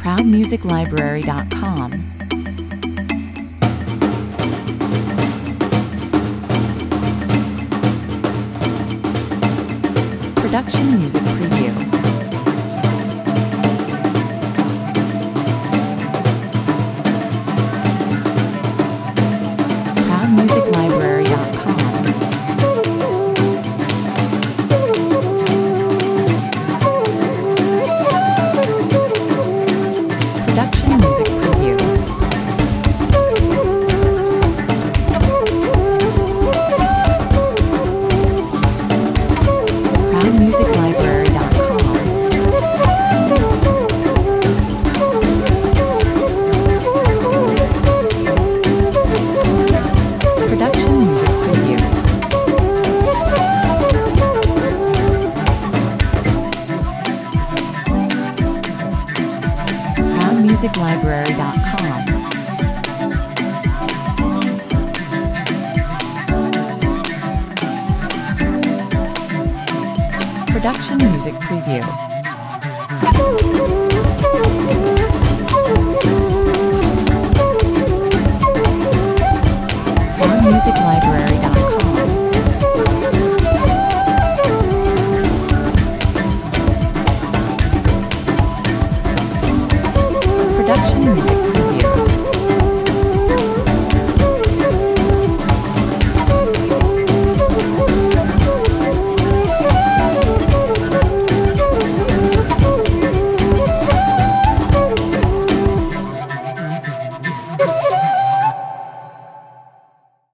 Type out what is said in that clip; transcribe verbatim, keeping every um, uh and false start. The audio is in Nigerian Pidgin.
proud music library dot com. Production music preview. proud music library dot com. Production music preview. proud music library dot com. Production music preview. proud music library dot com. Production music preview. proud music library